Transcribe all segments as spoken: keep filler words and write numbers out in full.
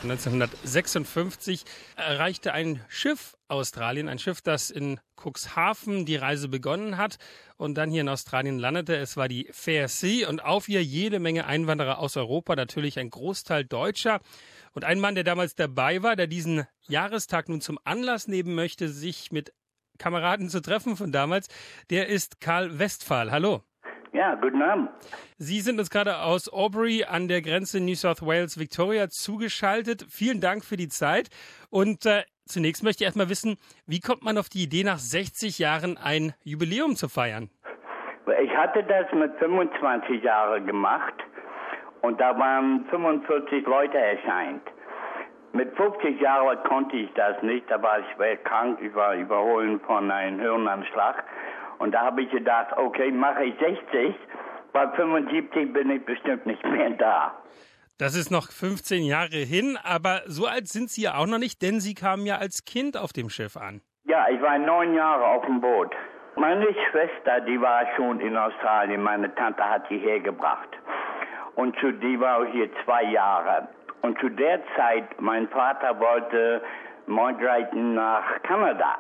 neunzehnhundertsechsundfünfzig erreichte ein Schiff Australien, ein Schiff, das in Cuxhaven die Reise begonnen hat und dann hier in Australien landete. Es war die Fair Sea und auf ihr jede Menge Einwanderer aus Europa, natürlich ein Großteil Deutscher. Und ein Mann, der damals dabei war, der diesen Jahrestag nun zum Anlass nehmen möchte, sich mit Kameraden zu treffen von damals, der ist Karl Westphal. Hallo. Ja, guten Abend. Sie sind uns gerade aus Albury an der Grenze New South Wales, Victoria zugeschaltet. Vielen Dank für die Zeit. Und äh, zunächst möchte ich erst mal wissen, wie kommt man auf die Idee, nach sechzig Jahren ein Jubiläum zu feiern? Ich hatte das mit fünfundzwanzig Jahren gemacht und da waren fünfundvierzig Leute erscheint. Mit fünfzig Jahren konnte ich das nicht, da war ich schwer krank, ich war überholen von einem Hirnanschlag. Und da habe ich gedacht, okay, mache ich sechzig, bei fünfundsiebzig bin ich bestimmt nicht mehr da. Das ist noch fünfzehn Jahre hin, aber so alt sind Sie ja auch noch nicht, denn Sie kamen ja als Kind auf dem Schiff an. Ja, ich war neun Jahre auf dem Boot. Meine Schwester, die war schon in Australien, meine Tante hat sie hergebracht. Und zu, die war hier zwei Jahre. Und zu der Zeit, mein Vater wollte migraten nach Kanada.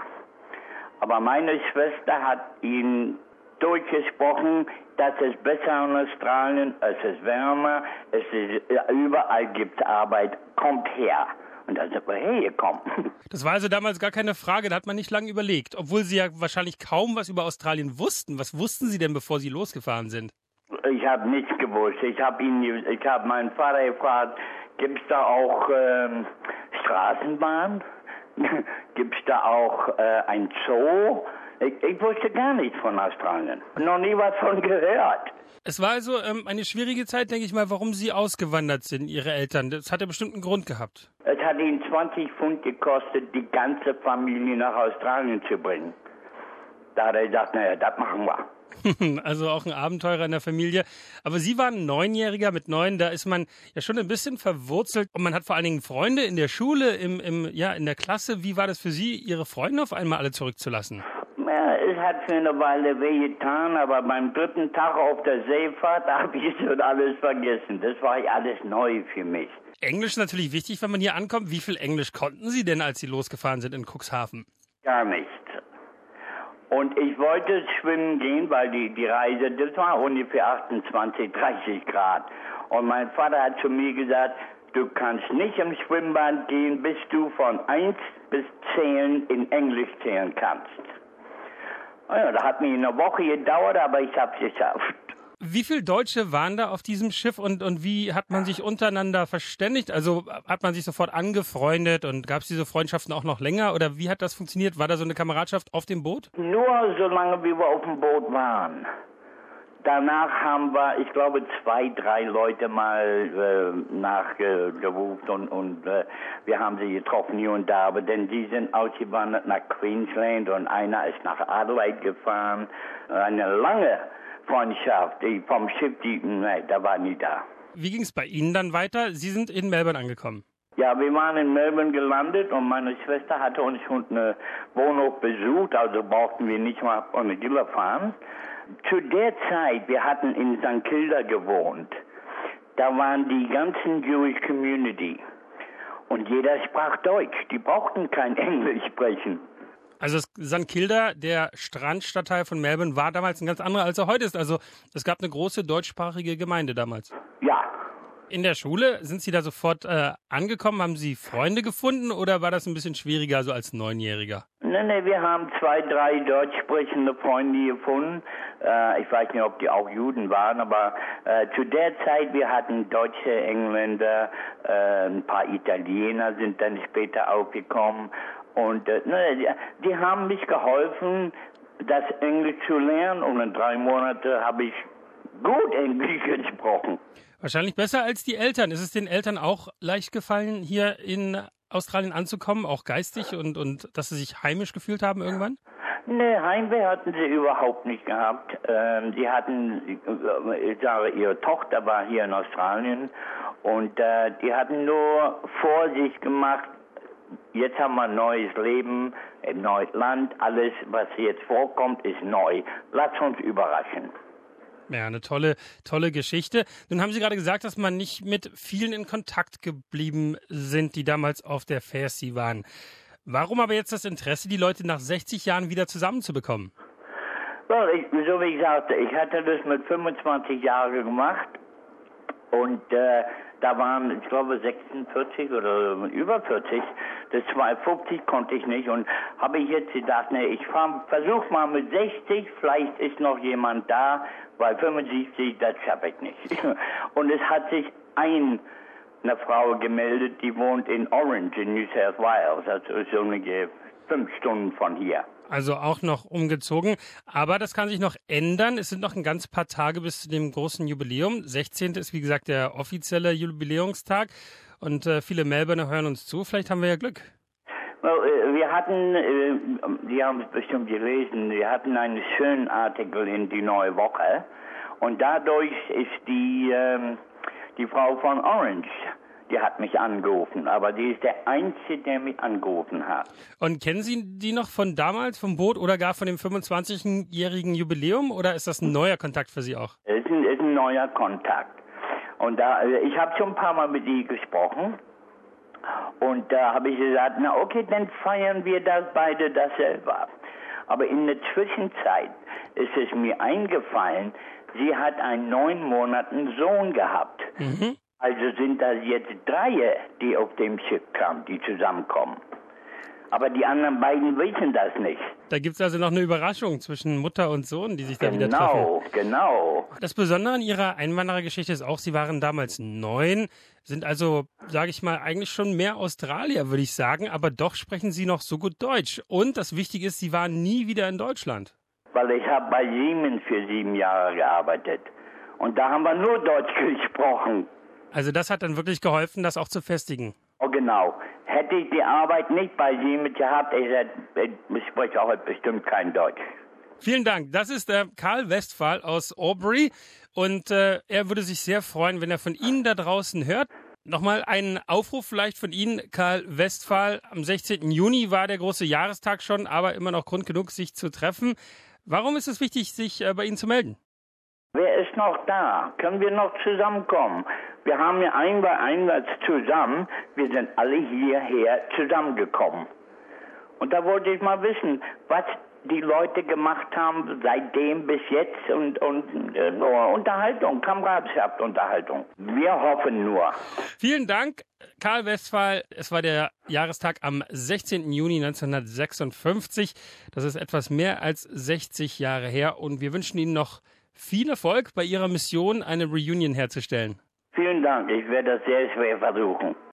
Aber meine Schwester hat ihn durchgesprochen, dass es besser in Australien, es ist wärmer, es ist, überall gibt es Arbeit, kommt her. Und dann sind wir hergekommen. Das war also damals gar keine Frage, da hat man nicht lange überlegt. Obwohl Sie ja wahrscheinlich kaum was über Australien wussten. Was wussten Sie denn, bevor Sie losgefahren sind? Ich habe nichts gewusst. Ich habe ihn, ich habe meinen Vater gefragt, gibt es da auch ähm, Straßenbahn? Gibt es da auch äh, ein Zoo? Ich, ich wusste gar nichts von Australien. Noch nie was von gehört. Es war also ähm, eine schwierige Zeit, denke ich mal, warum Sie ausgewandert sind, Ihre Eltern. Das hat ja bestimmt einen Grund gehabt. Es hat ihnen zwanzig Pfund gekostet, die ganze Familie nach Australien zu bringen. Da hat er gesagt, naja, das machen wir. Also auch ein Abenteurer in der Familie. Aber Sie waren ein Neunjähriger, mit neun, da ist man ja schon ein bisschen verwurzelt. Und man hat vor allen Dingen Freunde in der Schule, im, im, ja, in der Klasse. Wie war das für Sie, Ihre Freunde auf einmal alle zurückzulassen? Ja, es hat für eine Weile wehgetan, aber beim dritten Tag auf der Seefahrt habe ich schon alles vergessen. Das war alles neu für mich. Englisch ist natürlich wichtig, wenn man hier ankommt. Wie viel Englisch konnten Sie denn, als Sie losgefahren sind in Cuxhaven? Gar nicht. Und ich wollte schwimmen gehen, weil die, die Reise, das war ungefähr achtundzwanzig, dreißig Grad. Und mein Vater hat zu mir gesagt, du kannst nicht im Schwimmbad gehen, bis du von eins bis zehn in Englisch zählen kannst. Ja, das hat mir eine Woche gedauert, aber ich habe es geschafft. Wie viele Deutsche waren da auf diesem Schiff und, und wie hat man sich untereinander verständigt? Also hat man sich sofort angefreundet und gab es diese Freundschaften auch noch länger? Oder wie hat das funktioniert? War da so eine Kameradschaft auf dem Boot? Nur solange wie wir auf dem Boot waren. Danach haben wir, ich glaube, zwei, drei Leute mal äh, nachgerufen und, und äh, wir haben sie getroffen hier und da. Aber denn die sind ausgewandert nach Queensland und einer ist nach Adelaide gefahren. Eine lange Freundschaft, die vom Schiff, die, nein, da war nie da. Wie ging es bei Ihnen dann weiter? Sie sind in Melbourne angekommen. Ja, wir waren in Melbourne gelandet und meine Schwester hatte uns schon eine Wohnung besucht, also brauchten wir nicht mal auf eine Gilla fahren. Zu der Zeit, wir hatten in Sankt Kilda gewohnt, da waren die ganzen Jewish Community und jeder sprach Deutsch, die brauchten kein Englisch sprechen. Also Sankt Kilda, der Strandstadtteil von Melbourne, war damals ein ganz anderer, als er heute ist. Also es gab eine große deutschsprachige Gemeinde damals. Ja. In der Schule, sind Sie da sofort äh, angekommen? Haben Sie Freunde gefunden oder war das ein bisschen schwieriger, so als Neunjähriger? Nein, nein, wir haben zwei, drei deutsch sprechende Freunde gefunden. Äh, ich weiß nicht, ob die auch Juden waren, aber äh, zu der Zeit, wir hatten Deutsche, Engländer, äh, ein paar Italiener sind dann später aufgekommen. Und äh, ne, die, die haben mich geholfen, das Englisch zu lernen. Und in drei Monaten habe ich gut Englisch gesprochen. Wahrscheinlich besser als die Eltern. Ist es den Eltern auch leicht gefallen, hier in Australien anzukommen, auch geistig, und, und dass sie sich heimisch gefühlt haben irgendwann? Nee, Heimweh hatten sie überhaupt nicht gehabt. Ähm, die hatten, ich sage, ihre Tochter war hier in Australien und äh, die hatten nur vor sich gemacht, jetzt haben wir ein neues Leben, ein neues Land, alles, was jetzt vorkommt, ist neu. Lass uns überraschen. Ja, eine tolle, tolle Geschichte. Nun haben Sie gerade gesagt, dass man nicht mit vielen in Kontakt geblieben sind, die damals auf der Fairsea waren. Warum aber jetzt das Interesse, die Leute nach sechzig Jahren wieder zusammenzubekommen? Well, ich, so wie ich sagte, ich hatte das mit fünfundzwanzig Jahren gemacht und äh, da waren, ich glaube, sechsundvierzig oder über vierzig. Das zweiundfünfzig konnte ich nicht und habe ich jetzt gedacht, ne, ich versuche mal mit sechzig, vielleicht ist noch jemand da, weil fünfundsiebzig, das schaffe ich nicht. Und es hat sich ein, eine Frau gemeldet, die wohnt in Orange in New South Wales, also ist ungefähr fünf Stunden von hier. Also auch noch umgezogen. Aber das kann sich noch ändern. Es sind noch ein ganz paar Tage bis zu dem großen Jubiläum. sechzehnten ist, wie gesagt, der offizielle Jubiläumstag. Und äh, viele Melbourner hören uns zu. Vielleicht haben wir ja Glück. Well, wir hatten, äh, die haben es bestimmt gelesen, wir hatten einen schönen Artikel in die Neue Woche. Und dadurch ist die, ähm, die Frau von Orange, die hat mich angerufen, aber die ist der Einzige, der mich angerufen hat. Und kennen Sie die noch von damals, vom Boot oder gar von dem fünfundzwanzigjährigen Jubiläum? Oder ist das ein neuer Kontakt für Sie auch? Es ist ein, ist ein neuer Kontakt. Und da, ich habe schon ein paar Mal mit ihr gesprochen. Und da habe ich gesagt, na okay, dann feiern wir das beide dasselbe. Aber in der Zwischenzeit ist es mir eingefallen, sie hat einen neun Monaten Sohn gehabt. Mhm. Also sind das jetzt drei, die auf dem Schiff kamen, die zusammenkommen. Aber die anderen beiden wissen das nicht. Da gibt es also noch eine Überraschung zwischen Mutter und Sohn, die sich da Genau, wieder treffen. Genau, genau. Das Besondere an Ihrer Einwanderergeschichte ist auch, Sie waren damals neun, sind also, sage ich mal, eigentlich schon mehr Australier, würde ich sagen, aber doch sprechen Sie noch so gut Deutsch. Und das Wichtige ist, Sie waren nie wieder in Deutschland. Weil ich habe bei Siemens für sieben Jahre gearbeitet. Und da haben wir nur Deutsch gesprochen. Also das hat dann wirklich geholfen, das auch zu festigen. Oh, genau. Hätte ich die Arbeit nicht bei Siemens gehabt, ich, hätte, ich spreche auch bestimmt kein Deutsch. Vielen Dank. Das ist der Karl Westphal aus Albury und äh, er würde sich sehr freuen, wenn er von Ihnen da draußen hört. Nochmal einen Aufruf vielleicht von Ihnen, Karl Westphal. Am sechzehnten Juni war der große Jahrestag schon, aber immer noch Grund genug, sich zu treffen. Warum ist es wichtig, sich äh, bei Ihnen zu melden? Wer ist noch da? Können wir noch zusammenkommen? Wir haben ja einmal einmal zusammen, wir sind alle hierher zusammengekommen. Und da wollte ich mal wissen, was die Leute gemacht haben seitdem bis jetzt und, und äh, nur Unterhaltung, Kameradschaft, Unterhaltung. Wir hoffen nur. Vielen Dank, Karl Westphal. Es war der Jahrestag am sechzehnten Juni neunzehnhundertsechsundfünfzig. Das ist etwas mehr als sechzig Jahre her und wir wünschen Ihnen noch viel Erfolg bei Ihrer Mission, eine Reunion herzustellen. Vielen Dank, ich werde das sehr schwer versuchen.